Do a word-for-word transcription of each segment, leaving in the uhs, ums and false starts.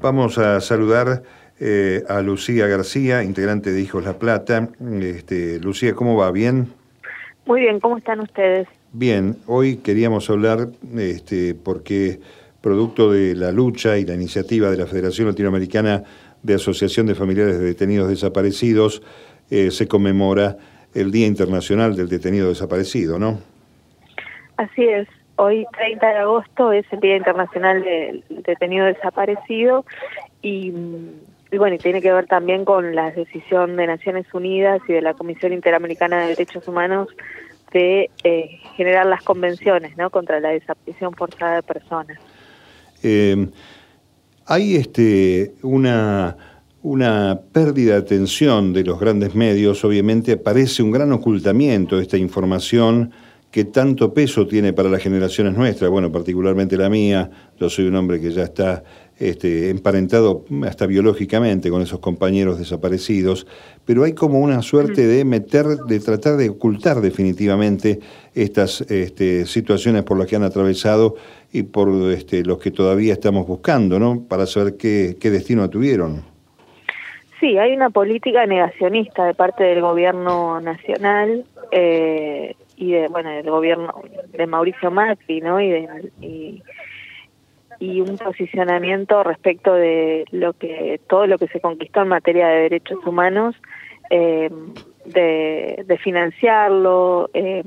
Vamos a saludar eh, a Lucía García, integrante de Hijos La Plata. Este, Lucía, ¿cómo va? ¿Bien? Muy bien, ¿cómo están ustedes? Bien, hoy queríamos hablar este, porque producto de la lucha y la iniciativa de la Federación Latinoamericana de Asociación de Familiares de Detenidos Desaparecidos, eh, se conmemora el Día Internacional del Detenido Desaparecido, ¿no? Así es, hoy treinta de agosto es el Día Internacional del Detenido Desaparecido y, y bueno, y tiene que ver también con la decisión de Naciones Unidas y de la Comisión Interamericana de Derechos Humanos de eh, generar las convenciones, ¿no?, contra la desaparición forzada de personas. Eh, hay este, una, una pérdida de atención de los grandes medios. Obviamente parece un gran ocultamiento de esta información que tanto peso tiene para las generaciones nuestras, bueno, particularmente la mía. Yo soy un hombre que ya está este, emparentado hasta biológicamente con esos compañeros desaparecidos, pero hay como una suerte de meter, de tratar de ocultar definitivamente estas este, situaciones por las que han atravesado y por este, los que todavía estamos buscando, ¿no?, para saber qué, qué destino tuvieron. Sí, hay una política negacionista de parte del gobierno nacional eh, y de, bueno, del gobierno de Mauricio Macri, ¿no? Y, de, y, y un posicionamiento respecto de lo que todo lo que se conquistó en materia de derechos humanos, eh, de, de financiarlo, eh,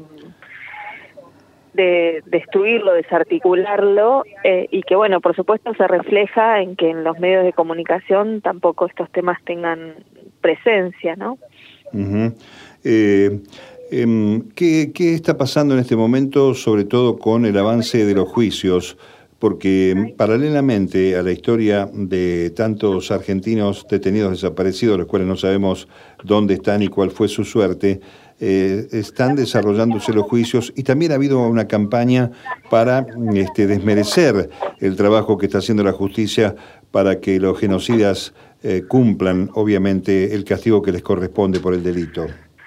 de destruirlo, desarticularlo, eh, y que, bueno, por supuesto se refleja en que en los medios de comunicación tampoco estos temas tengan presencia, ¿no? Uh-huh. eh, eh, ¿qué, ¿Qué está pasando en este momento, sobre todo con el avance de los juicios? Porque paralelamente a la historia de tantos argentinos detenidos desaparecidos, los cuales no sabemos dónde están y cuál fue su suerte, eh, están desarrollándose los juicios y también ha habido una campaña para este, desmerecer el trabajo que está haciendo la justicia para que los genocidas eh, cumplan, obviamente, el castigo que les corresponde por el delito.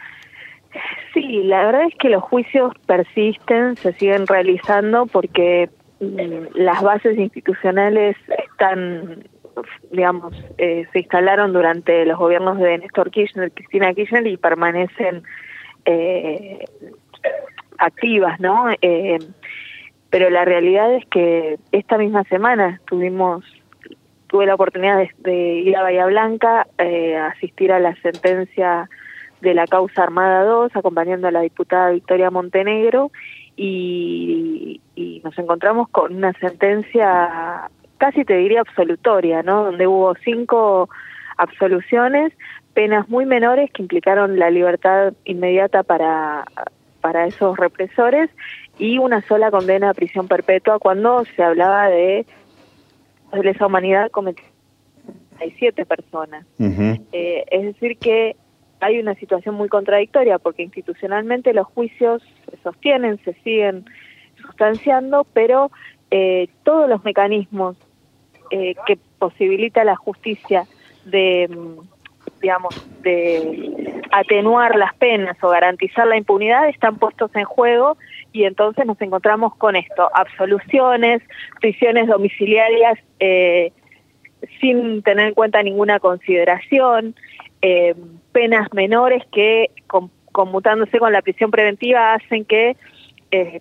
Sí, la verdad es que los juicios persisten, se siguen realizando porque las bases institucionales están, digamos, eh, se instalaron durante los gobiernos de Néstor Kirchner, Cristina Kirchner, y permanecen eh, activas, ¿no? Eh, pero la realidad es que esta misma semana tuvimos, tuve la oportunidad de, de ir a Bahía Blanca, eh, a asistir a la sentencia de la causa Armada dos, acompañando a la diputada Victoria Montenegro, y, y nos encontramos con una sentencia casi te diría absolutoria, ¿no?, donde hubo cinco absoluciones, penas muy menores que implicaron la libertad inmediata para, para esos represores y una sola condena a prisión perpetua cuando se hablaba de lesa humanidad cometidas por siete personas. Uh-huh. eh, es decir que hay una situación muy contradictoria porque institucionalmente los juicios se sostienen, se siguen sustanciando, pero eh, todos los mecanismos eh, que posibilita la justicia de, digamos, de atenuar las penas o garantizar la impunidad están puestos en juego, y entonces nos encontramos con esto: absoluciones, prisiones domiciliarias eh, sin tener en cuenta ninguna consideración, eh, penas menores que, con, conmutándose con la prisión preventiva, hacen que eh,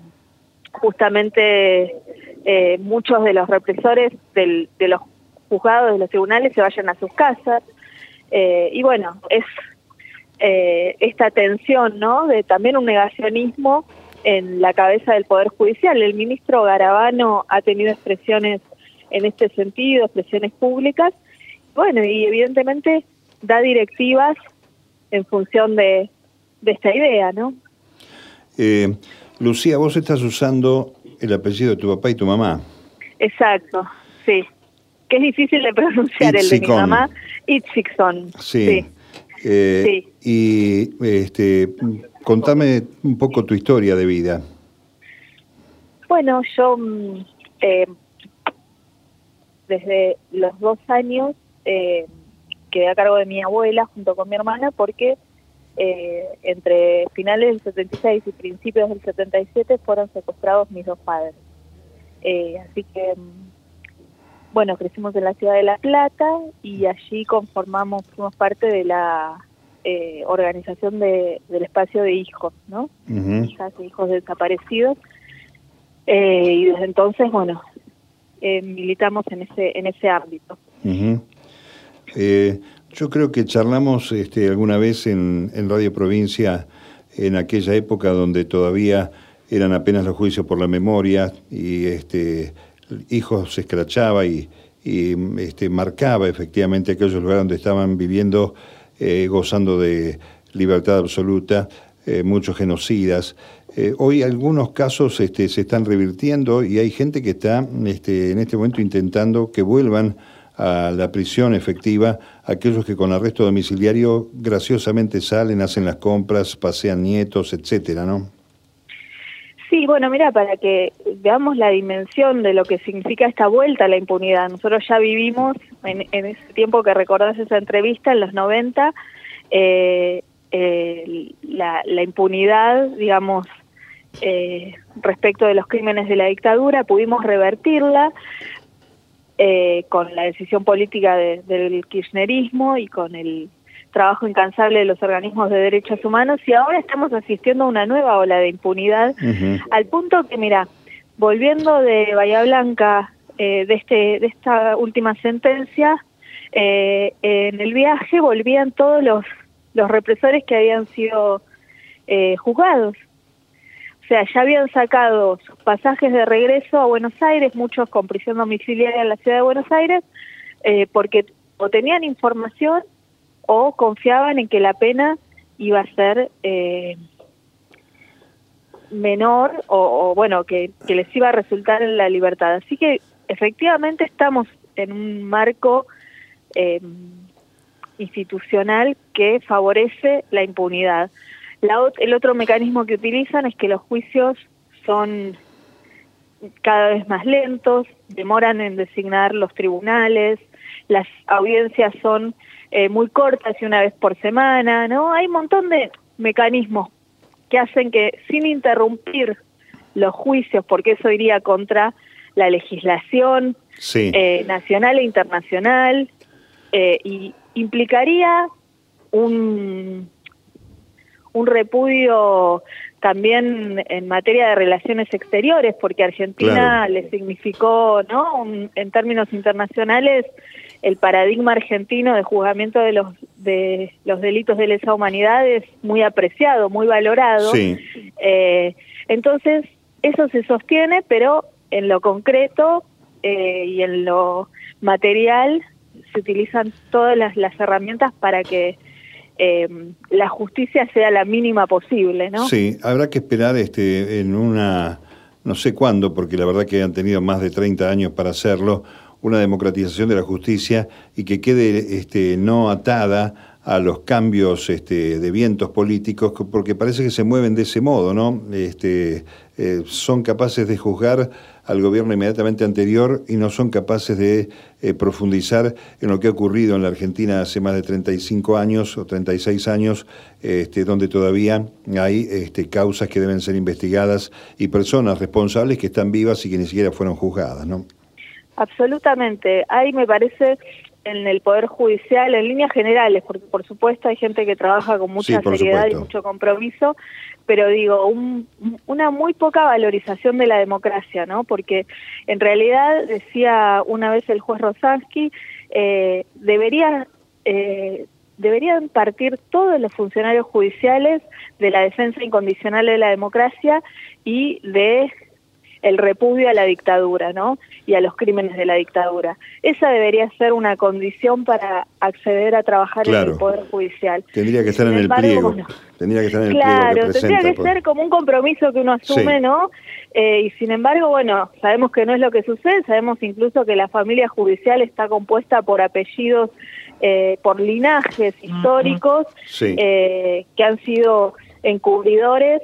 justamente eh, muchos de los represores del, de los juzgados, de los tribunales, se vayan a sus casas. Eh, y bueno, es eh, esta tensión, ¿no?, de también un negacionismo en la cabeza del Poder Judicial. El ministro Garabano ha tenido expresiones en este sentido, expresiones públicas, bueno, y evidentemente da directivas en función de, de esta idea, ¿no? Eh, Lucía, vos estás usando el apellido de tu papá y tu mamá. Exacto, sí. Que es difícil de pronunciar. Itzikon. El de mi mamá, Itzikon. Sí. Sí. Eh, sí. Y este, contame un poco tu historia de vida. Bueno, yo eh, desde los dos años eh, quedé a cargo de mi abuela junto con mi hermana porque eh, entre finales del setenta y seis y principios del setenta y siete fueron secuestrados mis dos padres. Eh, así que bueno, crecimos en la ciudad de La Plata y allí conformamos, fuimos parte de la eh, organización de, del espacio de hijos, ¿no? Uh-huh. Hijas e hijos desaparecidos. Eh, y desde entonces, bueno, eh, militamos en ese en ese ámbito. Uh-huh. Eh, yo creo que charlamos este, alguna vez en, en Radio Provincia, en aquella época donde todavía eran apenas los juicios por la memoria y este Hijos se escrachaba y, y este, marcaba efectivamente aquellos lugares donde estaban viviendo, eh, gozando de libertad absoluta, eh, muchos genocidas. Eh, hoy algunos casos este, se están revirtiendo y hay gente que está este, en este momento intentando que vuelvan a la prisión efectiva aquellos que con arresto domiciliario graciosamente salen, hacen las compras, pasean nietos, etcétera, ¿no? Sí, bueno, mira, para que veamos la dimensión de lo que significa esta vuelta a la impunidad. Nosotros ya vivimos, en, en ese tiempo que recordás esa entrevista, en los noventa, eh, eh, la, la impunidad, digamos, eh, respecto de los crímenes de la dictadura, pudimos revertirla eh, con la decisión política de, del kirchnerismo y con el trabajo incansable de los organismos de derechos humanos, y ahora estamos asistiendo a una nueva ola de impunidad, uh-huh. al punto que, mira, volviendo de Bahía Blanca, eh, de este de esta última sentencia, eh, en el viaje volvían todos los, los represores que habían sido eh, juzgados. O sea, ya habían sacado sus pasajes de regreso a Buenos Aires, muchos con prisión domiciliaria en la ciudad de Buenos Aires, eh, porque o tenían información o confiaban en que la pena iba a ser eh, menor o, o bueno, que, que les iba a resultar en la libertad. Así que efectivamente estamos en un marco eh, institucional que favorece la impunidad. La, el otro mecanismo que utilizan es que los juicios son cada vez más lentos, demoran en designar los tribunales, las audiencias son Eh, muy cortas y una vez por semana, ¿no? Hay un montón de mecanismos que hacen que, sin interrumpir los juicios, porque eso iría contra la legislación sí. eh, nacional e internacional, eh, y implicaría un, un repudio también en materia de relaciones exteriores, porque Argentina claro. le significó, ¿no? Un, en términos internacionales, el paradigma argentino de juzgamiento de los de los delitos de lesa humanidad es muy apreciado, muy valorado. Sí. Eh, entonces, eso se sostiene, pero en lo concreto eh, y en lo material se utilizan todas las, las herramientas para que eh, la justicia sea la mínima posible, ¿no? Sí, habrá que esperar este en una, no sé cuándo, porque la verdad que han tenido más de treinta años para hacerlo, una democratización de la justicia y que quede este, no atada a los cambios este, de vientos políticos, porque parece que se mueven de ese modo, ¿no? Este, eh, son capaces de juzgar al gobierno inmediatamente anterior y no son capaces de eh, profundizar en lo que ha ocurrido en la Argentina hace más de treinta y cinco años o treinta y seis años, este, donde todavía hay este, causas que deben ser investigadas y personas responsables que están vivas y que ni siquiera fueron juzgadas, ¿no? Absolutamente. Hay, me parece, en el Poder Judicial, en líneas generales, porque por supuesto hay gente que trabaja con mucha sí, seriedad supuesto. y mucho compromiso, pero digo, un, una muy poca valorización de la democracia, ¿no? Porque en realidad, decía una vez el juez Rosansky, eh, debería, eh, deberían partir todos los funcionarios judiciales de la defensa incondicional de la democracia y de el repudio a la dictadura, ¿no? Y a los crímenes de la dictadura. Esa debería ser una condición para acceder a trabajar claro. en el Poder Judicial. Tendría que estar en el embargo, pliego. Bueno, tendría que estar en el claro, pliego que presenta, tendría que por... ser como un compromiso que uno asume, sí. ¿no? Eh, y sin embargo, bueno, sabemos que no es lo que sucede, sabemos incluso que la familia judicial está compuesta por apellidos, eh, por linajes históricos, sí. eh, que han sido encubridores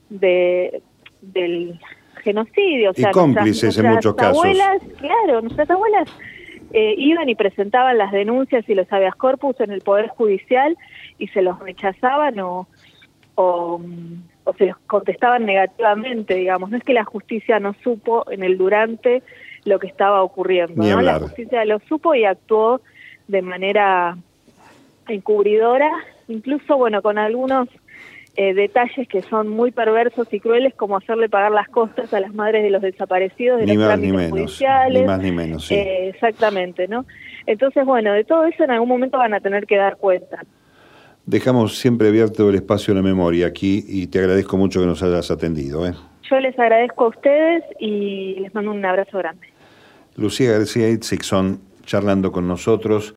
de del genocidio, o sea, y cómplices nuestras, en muchos nuestras abuelas, casos. Claro, nuestras abuelas eh, iban y presentaban las denuncias y los habeas corpus en el Poder Judicial y se los rechazaban o, o, o se los contestaban negativamente, digamos. No es que la justicia no supo en el durante lo que estaba ocurriendo, Ni ¿no? La hablar. justicia lo supo y actuó de manera encubridora, incluso, bueno, con algunos eh, detalles que son muy perversos y crueles, como hacerle pagar las costas a las madres de los desaparecidos de Ni los más ni trámites menos, judiciales. ni más ni menos, sí. Eh, exactamente, ¿no? Entonces, bueno, de todo eso en algún momento van a tener que dar cuenta. Dejamos siempre abierto el espacio de la memoria aquí y te agradezco mucho que nos hayas atendido, ¿eh? Yo les agradezco a ustedes y les mando un abrazo grande. Lucía García Itzigson charlando con nosotros.